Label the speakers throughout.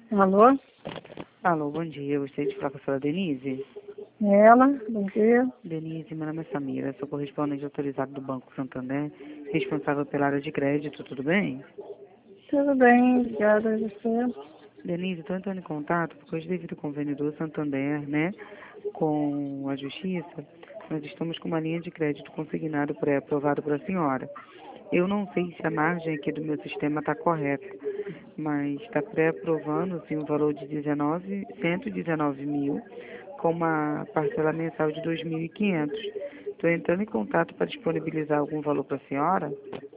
Speaker 1: Alô?
Speaker 2: Alô, bom dia. Eu gostaria de falar com a senhora Denise.
Speaker 1: Ela, bom dia.
Speaker 2: Denise, meu nome é Samira, sou correspondente autorizado do Banco Santander, responsável pela área de crédito, tudo bem?
Speaker 1: Tudo bem, obrigada a você.
Speaker 2: Denise, estou entrando em contato porque hoje, devido ao convênio do Santander, né, com a Justiça, nós estamos com uma linha de crédito consignado pré-aprovado para a senhora. Eu não sei se a margem aqui do meu sistema está correta, mas está pré-aprovando assim, um valor de 119 mil, com uma parcela mensal de 2.500. Estou entrando em contato para disponibilizar algum valor para a senhora.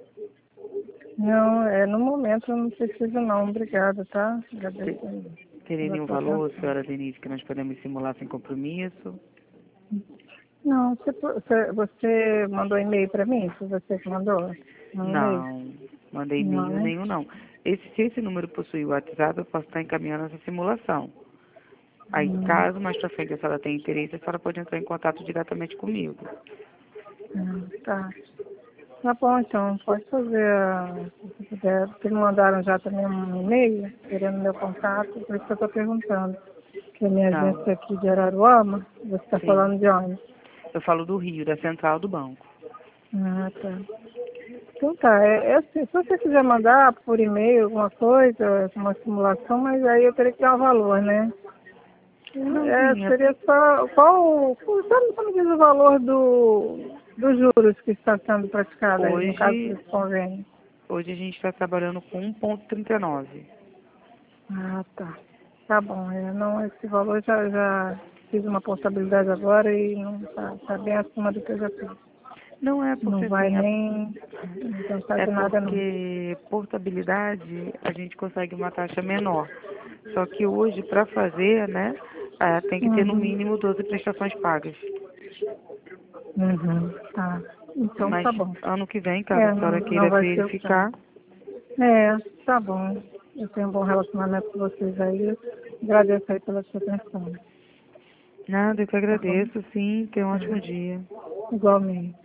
Speaker 1: Não, no momento eu não preciso não, obrigada, tá? Agradeço
Speaker 2: Teria
Speaker 1: pela
Speaker 2: nenhum
Speaker 1: sua
Speaker 2: valor,
Speaker 1: atenção.
Speaker 2: senhora Denise, que nós podemos simular sem compromisso?
Speaker 1: Não, você mandou e-mail para mim? Foi você que mandou? Um e-mail?
Speaker 2: Não, mandei
Speaker 1: Não,
Speaker 2: e-mail
Speaker 1: né?
Speaker 2: nenhum não. Se esse número possui o WhatsApp, eu posso estar encaminhando essa simulação. Aí,
Speaker 1: Hum,
Speaker 2: caso mais pra frente a senhora tenha interesse, a senhora pode entrar em contato diretamente comigo.
Speaker 1: tá. Tá bom, então, pode fazer, se puder, porque me mandaram já também um e-mail, querendo meu contato, por isso que eu estou perguntando. Que a minha
Speaker 2: Tá,
Speaker 1: agência aqui de Araruama, você está
Speaker 2: sim.
Speaker 1: falando de onde?
Speaker 2: Eu falo do Rio, da central do banco.
Speaker 1: Ah, tá. Então tá, é assim, se você quiser mandar por e-mail alguma coisa, uma simulação, mas aí eu teria que dar um valor, né?
Speaker 2: Não, sim,
Speaker 1: Seria só, só me diz o valor dos juros que está sendo praticado aí, no caso
Speaker 2: hoje,
Speaker 1: desse convênio.
Speaker 2: hoje a gente está trabalhando com 1,39.
Speaker 1: Ah, tá. Tá bom, não, esse valor já fiz uma portabilidade agora e não tá bem acima do que eu já fiz.
Speaker 2: Não é
Speaker 1: Não
Speaker 2: porque
Speaker 1: vai
Speaker 2: assim,
Speaker 1: nem adiantar
Speaker 2: é
Speaker 1: de nada não.
Speaker 2: porque portabilidade a gente consegue uma taxa menor. Só que hoje, para fazer, né, tem que ter no
Speaker 1: Uhum.
Speaker 2: mínimo 12 prestações pagas.
Speaker 1: Uhum. Tá. Então
Speaker 2: Mas
Speaker 1: tá bom.
Speaker 2: ano que vem, caso a senhora
Speaker 1: Não
Speaker 2: queira
Speaker 1: vai ser o caso.
Speaker 2: verificar,
Speaker 1: Tá bom. Eu tenho um bom relacionamento com vocês aí. Agradeço aí pela sua atenção.
Speaker 2: nada, eu que
Speaker 1: Tá bom?
Speaker 2: agradeço, sim, tenha um ótimo
Speaker 1: É.
Speaker 2: dia.
Speaker 1: Igualmente.